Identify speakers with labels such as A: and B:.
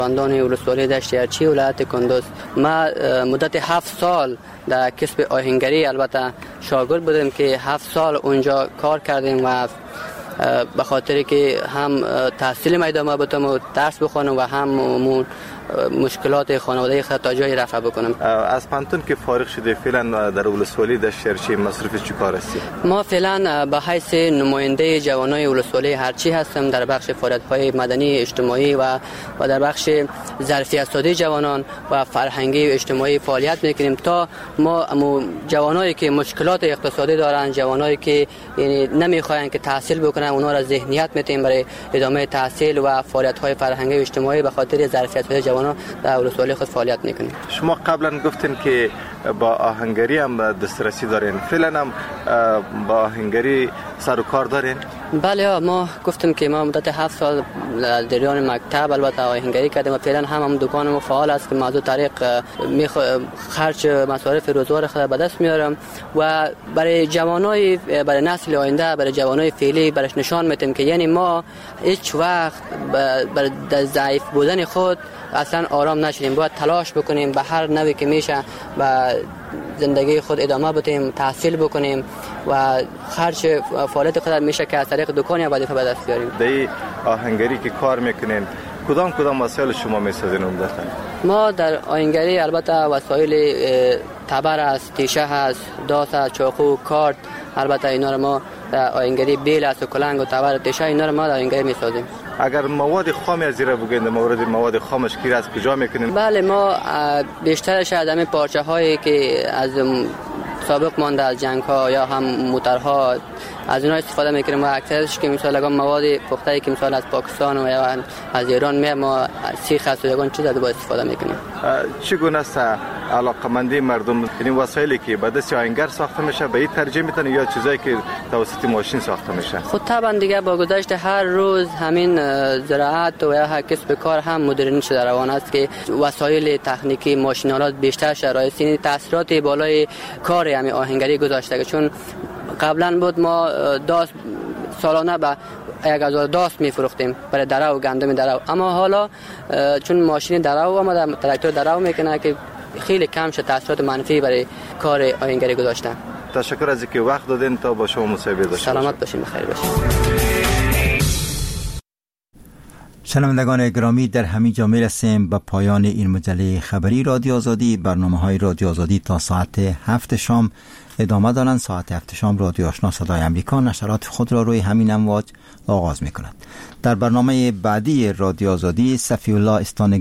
A: اندان ولسوالی دشت یارچی ولایت کندوز. ما مدت 7 سال در کسب آهنگری البته شاگرد بودیم که 7 سال اونجا کار کردیم و به خاطر که هم تحصیل ادامه بدم و درس بخونم و هم مشکلات خانوادگی خود تا جای رفع بکنم.
B: از پانتون که فارغ شده فعلا در ولسوالی دشت یارچی مصروف چه کار هستی؟
A: ما فعلا به حیث نماینده جوانای ولسوالی هرچی هستم در بخش فعالیت‌های مدنی اجتماعی و در بخش ظرفیت سازی جوانان و فرهنگی و اجتماعی فعالیت میکنیم تا ما جوانایی که مشکلات اقتصادی دارن، جوانایی که یعنی نمیخواین که تحصیل بکنن، اونها را ذهنیت میتیم برای ادامه تحصیل و فعالیت‌های فرهنگی و اجتماعی به خاطر ظرفیت سازی جوانان در ولسوالی خود فعالیت میکنیم.
B: شما قبلا گفتین که با آهنگری هم دسترسی دارین، فعلا هم با آهنگری سر و کار دارین؟
A: بله، ما گفتم که ما مدت 7 سال در جریان مکتب البته آهنگری کردیم و فعلا هم دکانم فعال است که موضوع طریق خرج مصارف روزمره خود به دست میارم و برای جوانای برای نسل آینده، برای جوانای فعلی برش نشان میدیم که یعنی ما هیچ وقت برای ضعیف بودن خود اصلا آرام نشیم، باید تلاش بکنیم به هر نوعی که میشه و زندگی خود ادامه بدیم، تحصیل بکنیم و خرج فعالیت خود میشه که از طریق دکان یا وظیفه به دست بیاریم.
B: در آهنگری که کار میکنین کدام وسایل شما میسازین عمدتاً؟
A: ما در آهنگری البته وسایل تبر است، تیشه هست، داس است، چاقو، کارت، البته اینا رو ما در آهنگری بیل است و کلنگ و تبر تیشه اینا رو ما در آهنگری میسازیم.
B: اگر مواد خام از زیرا بگین، مورد مواد خامش کی از کجا میکنین؟
A: بله، ما بیشترش از همین پارچه هایی که از سابق مانده از جنگ ها یا هم موترها از اینا استفاده میکنیم و اکثرش که مثلا مواد پخته که مثلا از پاکستان و یا از ایران ما سیخ است و یگان چیز از استفاده میکنیم.
B: چگونه است علاقمندی مردم این وسایلی که به دست آهنگر ساخته میشه به این ترجمه میتونه یا چیزایی که توسط ماشین ساخته میشه؟
A: خود طبعا دیگه با گذشت هر روز همین زراعت و یا هر کسب کار هم مدرن شده روان است که وسایل تکنیکی ماشین‌آلات بیشتر شرایط این تاثیرات بالای کار همین آهنگری گذاشته، چون قبلا بود ما داس سالانه به 1000 داس میفروختیم برای درو و گندم درو، اما حالا چون ماشین درو اومده، تراکتور درو میکنه که خیلی کم شد تاثیرات منفی برای کار آهنگری گذاشتن.
B: تشکر از اینکه وقت دادین تا با شما مصاحبه داشتیم.
A: سلامت باشین، بخیر باشین.
C: شنوندگان گرامی، در همین جا میرسیم به پایان این مجله خبری رادیو آزادی. برنامه‌های رادیو آزادی تا ساعت 7 شام ادامه دارند. ساعت 7 شام رادیو آشنا صدای امریکا نشرات خود را روی همین امواج آغاز می‌کند. در برنامه بعدی رادیو آزادی صفی الله استان